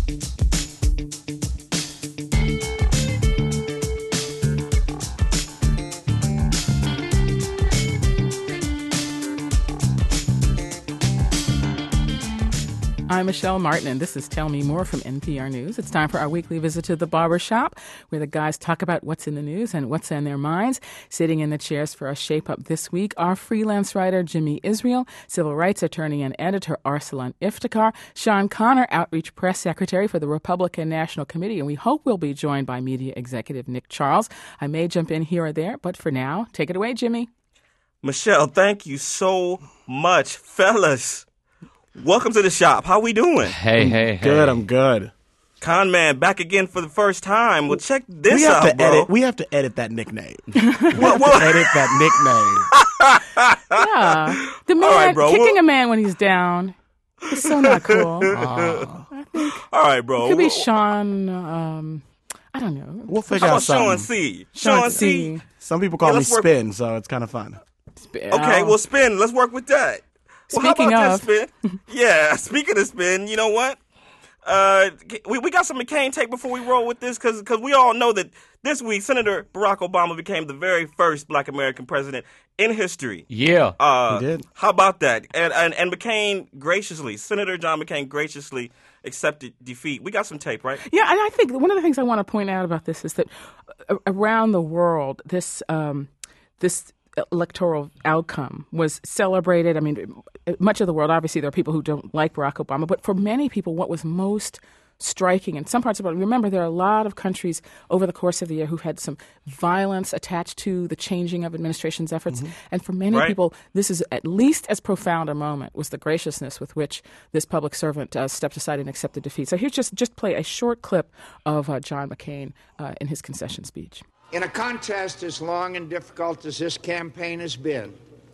I'm Michelle Martin, and this is Tell Me More from NPR News. It's time for our weekly visit to the barbershop, where the guys talk about what's in the news and what's in their minds. Sitting in the chairs for a shape-up this week are freelance writer Jimmy Israel, civil rights attorney and editor Arsalan Iftikhar, Sean Connor, outreach press secretary for the Republican National Committee, and we hope we'll be joined by media executive Nick Charles. I may jump in here or there, but for now, take it away, Jimmy. Michelle, thank you so much, fellas. Welcome to the shop. How we doing? Hey. Good, I'm good. Con Man back again for the first time. Well, check this out, bro. We have to edit that nickname. What? Edit that nickname. Yeah. The man, right, bro. kicking a man when he's down is so not cool. All right, bro. It could be Sean, I don't know. We'll figure How out about something. Sean C? Some people call me let's work- Spin, so it's kind of fun. Okay, well, Spin. Let's work with that. Speaking how about of. this, Spin? Yeah, speaking of Spin, you know what? We got some McCain tape before we roll with this, because we all know that this week Senator Barack Obama became the very first Black American president in history. Yeah. He did. How about that? And Senator John McCain graciously accepted defeat. We got some tape, right? Yeah, and I think one of the things I want to point out about this is that around the world, this electoral outcome was celebrated. I mean, much of the world, obviously, there are people who don't like Barack Obama, but for many people, what was most striking in some parts of the world, remember, there are a lot of countries over the course of the year who've had some violence attached to the changing of administration's efforts. Mm-hmm. And for many people, this is at least as profound a moment was the graciousness with which this public servant stepped aside and accepted defeat. So here's just play a short clip of John McCain in his concession speech. In a contest as long and difficult as this campaign has been,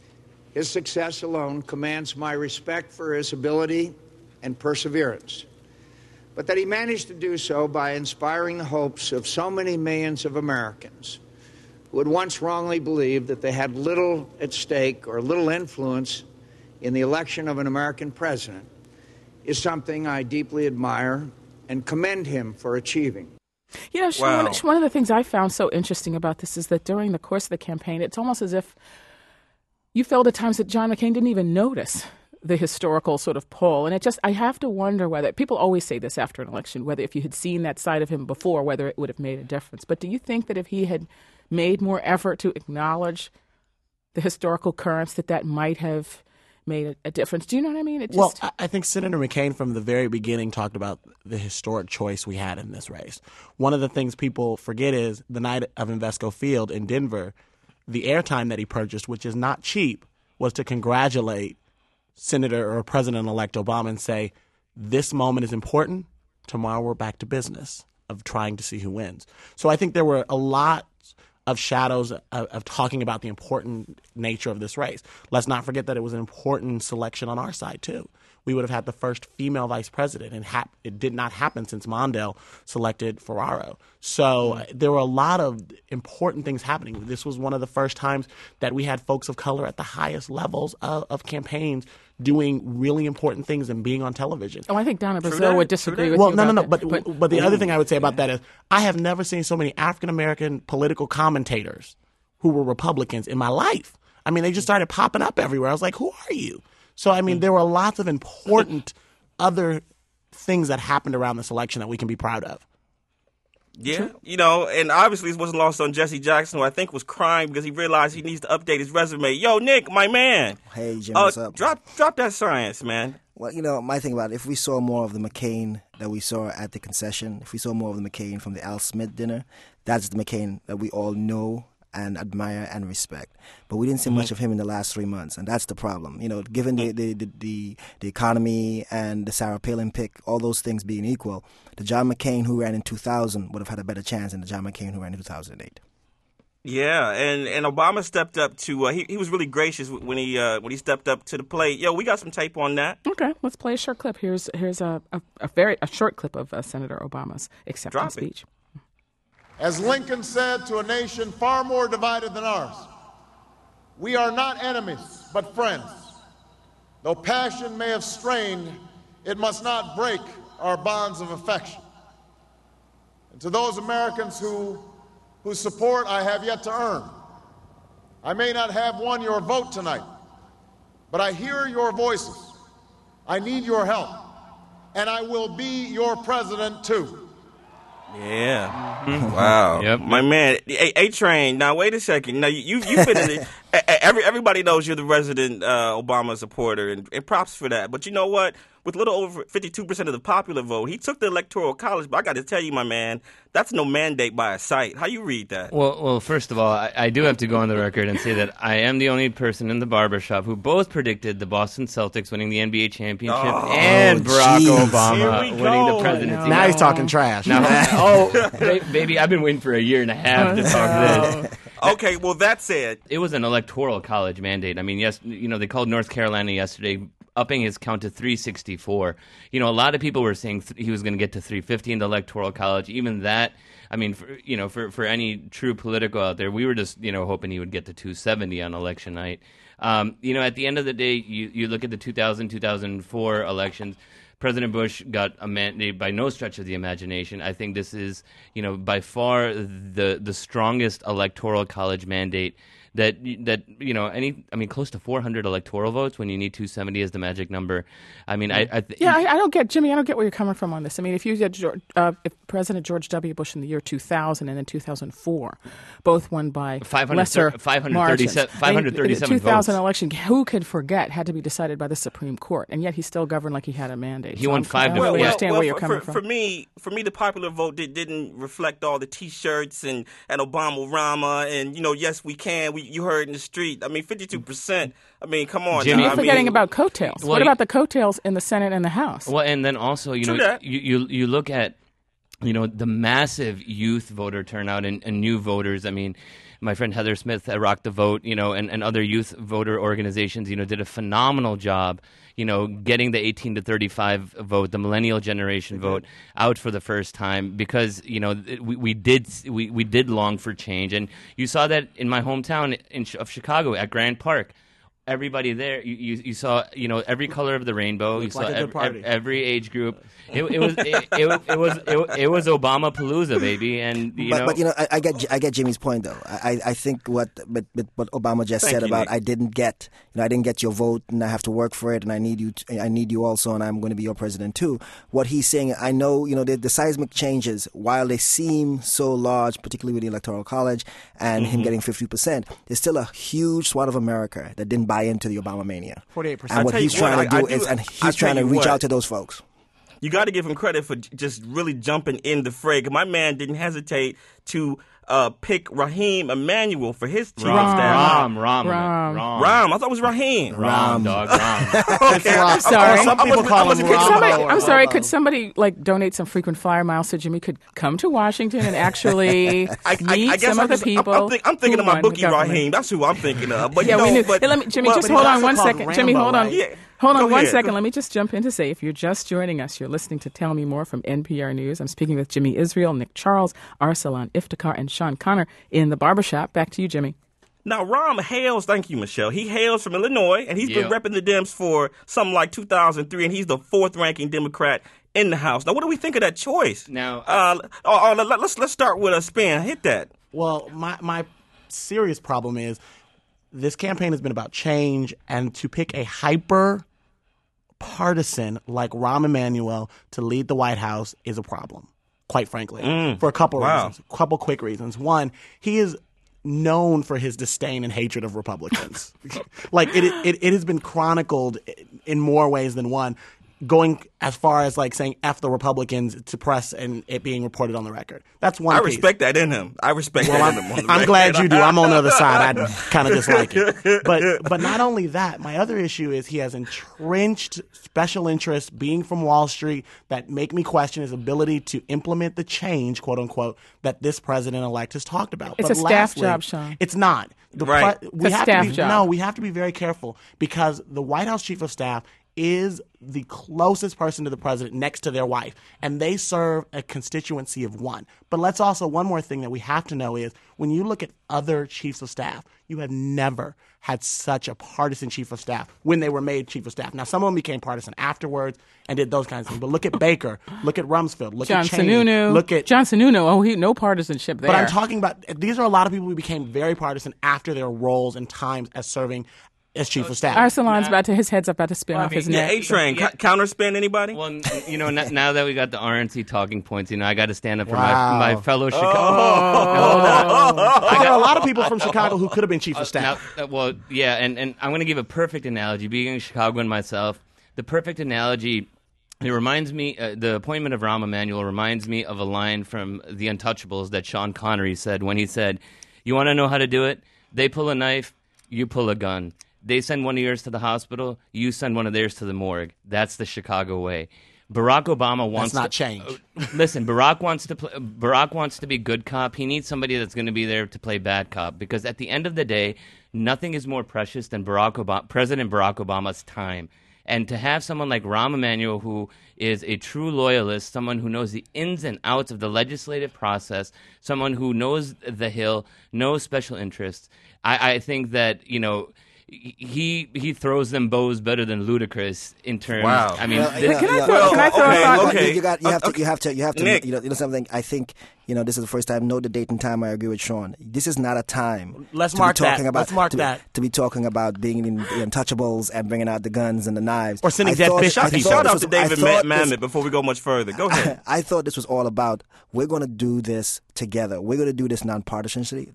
his success alone commands my respect for his ability and perseverance. But that he managed to do so by inspiring the hopes of so many millions of Americans who had once wrongly believed that they had little at stake or little influence in the election of an American president is something I deeply admire and commend him for achieving. You know, Sean, one of the things I found so interesting about this is that during the course of the campaign, it's almost as if you felt at times that John McCain didn't even notice the historical sort of pull. And I have to wonder whether, people always say this after an election, whether if you had seen that side of him before, whether it would have made a difference. But do you think that if he had made more effort to acknowledge the historical currents, that might have made a difference? Do you know what I mean? Well, I think Senator McCain from the very beginning talked about the historic choice we had in this race. One of the things people forget is the night of Invesco Field in Denver, the airtime that he purchased, which is not cheap, was to congratulate Senator or President-elect Obama and say, this moment is important. Tomorrow we're back to business of trying to see who wins. So I think there were a lot of shadows of talking about the important nature of this race. Let's not forget that it was an important selection on our side, too. We would have had the first female vice president, and it did not happen since Mondale selected Ferraro. So there were a lot of important things happening. This was one of the first times that we had folks of color at the highest levels of campaigns doing really important things and being on television. Oh, I think Donna Brazile would disagree with you about that. But the other thing I would say about that is I have never seen so many African-American political commentators who were Republicans in my life. I mean, they just started popping up everywhere. I was like, who are you? So, I mean, there were lots of important other things that happened around this election that we can be proud of. Yeah, you know, and obviously this wasn't lost on Jesse Jackson, who I think was crying because he realized he needs to update his resume. Yo, Nick, my man. Hey, Jim, what's up? Drop that science, man. Well, you know, my thing about it, if we saw more of the McCain that we saw at the concession, if we saw more of the McCain from the Al Smith dinner, that's the McCain that we all know and admire and respect. But we didn't see much of him in the last 3 months, and that's the problem. You know, given the economy and the Sarah Palin pick, all those things being equal, the John McCain who ran in 2000 would have had a better chance than the John McCain who ran in 2008. Yeah, and Obama stepped up to he was really gracious when he stepped up to the plate. Yo, we got some tape on that. Okay, let's play a short clip. Here's a short clip of Senator Obama's acceptance speech. As Lincoln said to a nation far more divided than ours, we are not enemies, but friends. Though passion may have strained, it must not break are bonds of affection. And to those Americans whose support I have yet to earn, I may not have won your vote tonight, but I hear your voices. I need your help, and I will be your president too. Yeah. Wow. Yep. My man, A-Train. Now, wait a second. Now, you've been in it. Everybody knows you're the resident Obama supporter, and props for that. But you know what? With a little over 52% of the popular vote, he took the Electoral College. But I got to tell you, my man, that's no mandate by a site. How you read that? Well, first of all, I do have to go on the record and say that I am the only person in the barbershop who both predicted the Boston Celtics winning the NBA championship and Barack geez. Obama Here we winning go. the presidency. Now he's talking trash. Baby, I've been waiting for a year and a half to talk this. Okay, well, that said, It was an electoral college mandate. I mean, yes, they called North Carolina yesterday, upping his count to 364. A lot of people were saying he was going to get to 350 in the electoral college. Even that, I mean, for any true political out there, we were just hoping he would get to 270 on election night. At the end of the day, you look at the 2004 elections. President Bush got a mandate by no stretch of the imagination. I think this is, by far the strongest electoral college mandate that close to 400 electoral votes when you need 270 as the magic number. I mean, I don't get, Jimmy, I don't get where you're coming from on this. I mean, if you had if President George W. Bush in the year 2000 and then 2004, both won by 537 margins. 537 the 2000 votes. election, who could forget, had to be decided by the Supreme Court, and yet he still governed like he had a mandate. He won 5 I to don't really 4. understand where you're coming from. For me, the popular vote didn't reflect all the T-shirts and Obama-Rama and yes, we can. You heard in the street. I mean, 52%. I mean, come on. Jimmy, You're forgetting about coattails. Well, what about the coattails in the Senate and the House? Well, and then also, you look at, the massive youth voter turnout and new voters. I mean, my friend Heather Smith at Rock the Vote, and other youth voter organizations, did a phenomenal job, getting the 18 to 35 vote, the millennial generation vote out for the first time because, we did long for change. And you saw that in my hometown of Chicago at Grand Park. Everybody there, you saw, every color of the rainbow. You saw like a good party. every age group. It was Obama Palooza, baby, and But I get Jimmy's point though. I think what Obama just said you, about Nick. I didn't get your vote and I have to work for it and I need you also and I'm going to be your president too. What he's saying, I know the seismic changes while they seem so large, particularly with the Electoral College and him getting 50%, there's still a huge swath of America that didn't buy into the Obama mania. 48%. And what he's trying to do is, and he's trying to reach out to those folks. You got to give him credit for just really jumping in the fray. 'Cause my man didn't hesitate to pick Raheem Emanuel for his chief of staff. Ram. I thought it was Raheem. Ram, dog, Ram. I'm sorry. Some people call him I'm sorry. Could somebody donate some frequent flyer miles so Jimmy could come to Washington and actually meet some of the people? I'm thinking of my who bookie run the government? Raheem. That's who I'm thinking of. But Yeah, we knew. But, Let me, Jimmy, but- just but hold he's on one also called second. Rambo, Jimmy, hold on. right? Yeah. Hold on Go one ahead. second. Let me just jump in to say, if you're just joining us, you're listening to Tell Me More from NPR News. I'm speaking with Jimmy Israel, Nick Charles, Arsalan Iftikhar, and Sean Connor in the barbershop. Back to you, Jimmy. Now, Rahm hails, thank you, Michelle. He hails from Illinois, and he's been Yeah. repping the Dems for something like 2003, and he's the fourth-ranking Democrat in the House. Now, what do we think of that choice? Now- let's start with a spin. Hit that. Well, my serious problem is this campaign has been about change, and to pick a hyper partisan like Rahm Emanuel to lead the White House is a problem, quite frankly, for a couple of reasons. A couple quick reasons. One, he is known for his disdain and hatred of Republicans. Like it has been chronicled in more ways than one, going as far as saying F the Republicans to press and it being reported on the record. That's one I piece. respect that in him. I respect that in him. on the I'm record. glad you do. I'm on the other side. I kind of dislike it. But not only that, my other issue is he has entrenched special interests, being from Wall Street, that make me question his ability to implement the change, quote unquote, that this president-elect has talked about. It's But a staff job, Sean. It's not. Right. We It's a have staff to be, job. No, we have to be very careful because the White House chief of staff is the closest person to the president next to their wife, and they serve a constituency of one. But let's also, one more thing that we have to know is when you look at other chiefs of staff, you have never had such a partisan chief of staff when they were made chief of staff. Now, some of them became partisan afterwards and did those kinds of things. But look at Baker, look at Rumsfeld, look at Cheney, look at John Sununu. No partisanship there. But I'm talking about, these are a lot of people who became very partisan after their roles and times as serving as chief of staff. Arsalan's his head's about to spin off his neck. A-Train, counterspin anody? Well, now that we got the RNC talking points, I got to stand up for my fellow Chicago. There are a lot of people from Chicago who could have been chief of staff. And I'm going to give a perfect analogy. Being a Chicagoan myself, the perfect analogy, it reminds me, the appointment of Rahm Emanuel reminds me of a line from The Untouchables that Sean Connery said when he said, "You want to know how to do it? They pull a knife, you pull a gun. They send one of yours to the hospital, you send one of theirs to the morgue. That's the Chicago way." Barack Obama wants to change. Listen, Barack wants to be good cop. He needs somebody that's going to be there to play bad cop, because at the end of the day, nothing is more precious than President Barack Obama's time. And to have someone like Rahm Emanuel, who is a true loyalist, someone who knows the ins and outs of the legislative process, someone who knows the Hill, knows special interests, I think that, he throws them bows better than Ludacris in terms. Wow. Can I throw a thought? Okay. You have to. Nick. You know something. I think this is the first time. Know the date and time. I agree with Sean. This is not a time. Let's mark that. To be talking about being in the Untouchables and bringing out the guns and the knives, or sending dead fish. Shout out to David Mamet before we go much further. Go ahead. I thought this was all about, we're going to do this together. We're going to do this nonpartisanly.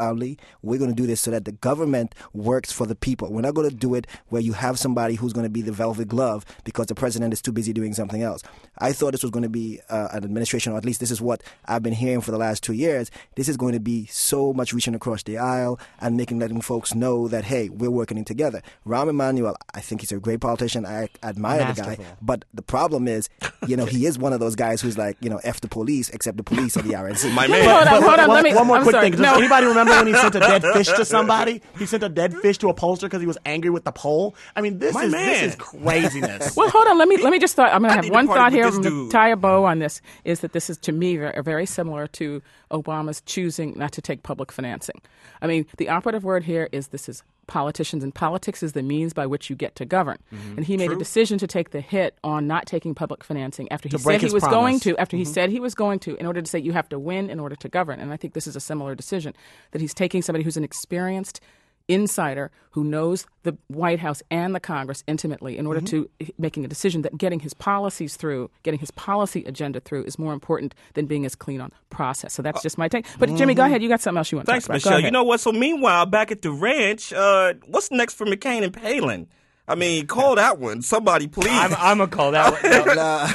We're going to do this so that the government works for the people. We're not going to do it where you have somebody who's going to be the velvet glove because the president is too busy doing something else. I thought this was going to be an administration, or at least this is what I've been hearing for the last 2 years. This is going to be so much reaching across the aisle and letting folks know that, hey, we're working together. Rahm Emanuel, I think he's a great politician. I admire the guy. But the problem is, he is one of those guys who's like, F the police, except the police are the RNC. My man. Hold on. One more quick thing. Does anybody remember when he sent a dead fish to somebody? He sent a dead fish to a pollster because he was angry with the poll. I mean, this is craziness. Well, hold on. Let me just thought. I'm going to have one thought here. I'm going to tie a bow on this. Is that this is, to me, very similar to Obama's choosing not to take public financing. I mean, the operative word here is this is politicians, and politics is the means by which you get to govern. Mm-hmm. And he made a decision to take the hit on not taking public financing after he said he was going to, he said he was going to, in order to say you have to win in order to govern. And I think this is a similar decision, that he's taking somebody who's an experienced insider who knows the White House and the Congress intimately in order to making a decision that getting his policies through, getting his policy agenda through is more important than being as clean on process. So that's just my take. But Jimmy, go ahead. You got something else you want to talk about. Thanks, Michelle. You know what? So meanwhile, back at the ranch, what's next for McCain and Palin? I mean, call that one. Somebody, please. I'm going to call that one.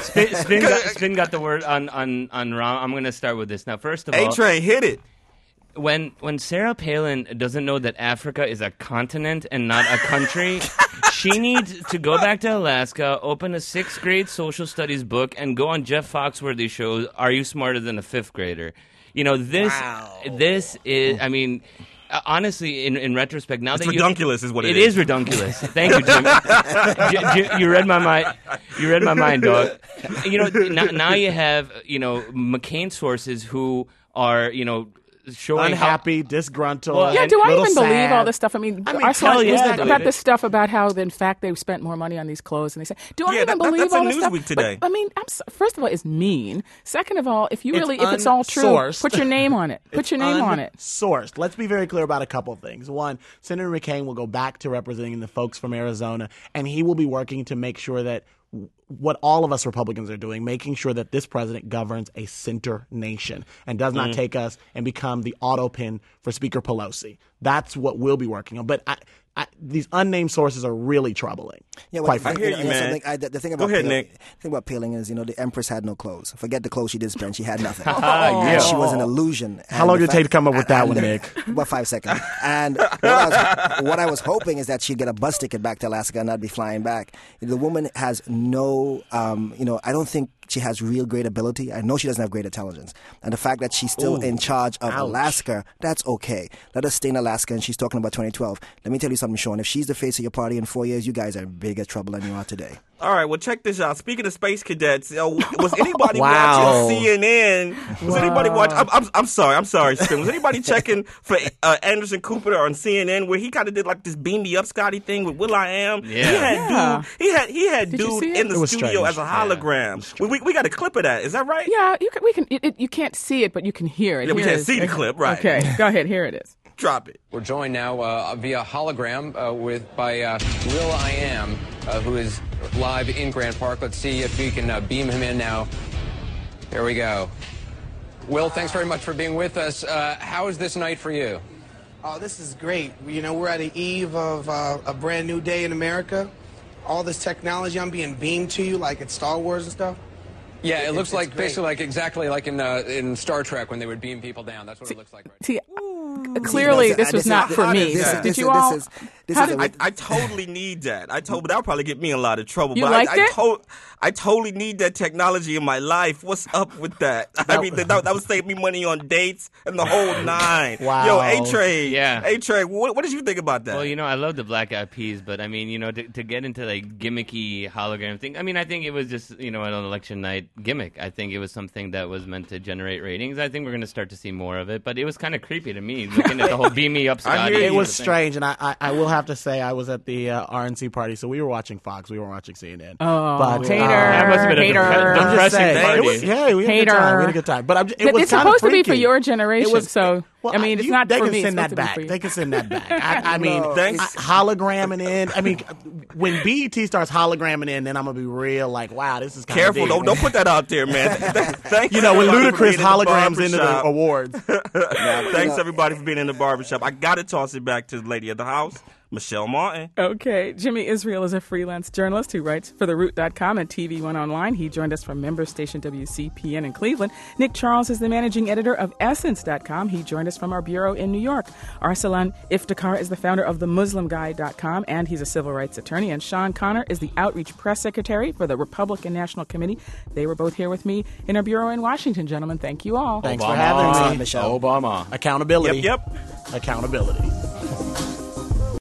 No. Spin got the word on Rahm. I'm going to start with this. Now, first of all, A-Train, hit it. When Sarah Palin doesn't know that Africa is a continent and not a country, she needs to go back to Alaska, open a 6th grade social studies book, and go on Jeff Foxworthy's show, Are You Smarter Than a 5th Grader? This is, I mean, honestly, in retrospect, now it's redunculous is what it is. It is redunculous. Thank you, Jim. You read my mind. You read my mind, dog. Now you have, McCain sources who are, showing unhappy, disgruntled. Yeah, do I even sad. believe all this stuff? I saw about this stuff about how, in fact, they spent more money on these clothes, and they say, do I even believe all this stuff? Newsweek today. But, first of all, it's mean. Second of all, if it's all true, put your name on it. Put your name on it. Sourced. Let's be very clear about a couple of things. One, Senator McCain will go back to representing the folks from Arizona, and he will be working to make sure that what all of us Republicans are doing, making sure that this president governs a center nation and does not take us and become the autopin for Speaker Pelosi. That's what we'll be working on. But these unnamed sources are really troubling. Yeah, I hear you, man. The thing about Go ahead, Nick. The thing about Palin is, the Empress had no clothes. Forget the clothes she did spend. She had nothing. Yeah. She was an illusion. How long did it take to come up with that one, Nick? About 5 seconds. And what I was hoping is that she'd get a bus ticket back to Alaska and not be flying back. The woman has no, I don't think she has real great ability. I know she doesn't have great intelligence. And the fact that she's still in charge of Alaska, that's okay. Let us stay in Alaska, and she's talking about 2012. Let me tell you something, Sean. If she's the face of your party in 4 years, you guys are in bigger trouble than you are today. All right, well, check this out. Speaking of space cadets, was anybody Wow. watching CNN? Was anybody watching? I'm sorry, Spin. Was anybody checking for Anderson Cooper on CNN, where he kind of did like this beam me up, Scotty thing with Will.i.am? Yeah. He had Did you dude see it? in the It was studio strange. as a hologram. We got a clip of that. Is that right? Yeah, you can't see it, but you can hear it. Yeah, we Here can't it is. see the clip, right. Okay, go ahead. Here it is. Drop it. We're joined now via hologram by Will.i.am, who is live in Grant Park. Let's see if we can beam him in now. There we go. Will, thanks very much for being with us. How is this night for you? Oh, this is great. You know, we're at the eve of a brand new day in America. All this technology, I'm being beamed to you like it's Star Wars and stuff. Yeah, it looks it's like great. basically like exactly like in Star Trek when they would beam people down. That's what it looks like right now. See, clearly See, this was not for me. Did you all? I totally need that. But that'll probably get me in a lot of trouble. You but liked it? I totally need that technology in my life. What's up with that? I mean, that would save me money on dates and the whole nine. Wow. Yo, A-Trade. Yeah. A-Trade, what did you think about that? Well, I love the Black Eyed Peas, but I mean, to get into like gimmicky hologram thing, I mean, I think it was just, an election night gimmick. I think it was something that was meant to generate ratings. I think we're going to start to see more of it, but it was kind of creepy to me, looking at the whole beam me up Scotty. It was thing. strange, and I will have to say I was at the RNC party, so we were watching Fox. We weren't watching CNN. Oh, but, hater, That must have been a hater. I'm just depressing saying, party. we had a good Hater. time. We had a good time. But it was It's kind of supposed to be for freaky. your generation, It was, so well, I mean, it's not they for can me. Send It's that supposed to be back. for you. They can send that back. I mean, Thanks. hologramming in. I mean, when BET starts hologramming in, then I'm gonna be real like, wow, this is kind Careful, of don't put that out there, man. Thanks when everybody for Ludacris being in the holograms into the barbershop. awards. Thanks everybody for being in the barbershop. I got to toss it back to the lady of the house, Michelle Martin. Okay. Jimmy Israel is a freelance journalist who writes for TheRoot.com and TV One Online. He joined us from member station WCPN in Cleveland. Nick Charles is the managing editor of Essence.com. He joined us from our bureau in New York. Arsalan Iftikhar is the founder of TheMuslimGuide.com, and he's a civil rights attorney. And Sean Connor is the outreach press secretary for the Republican National Committee. They were both here with me in our bureau in Washington. Gentlemen, thank you all. Thanks for having me, Michelle. Obama. Accountability. Yep. Accountability.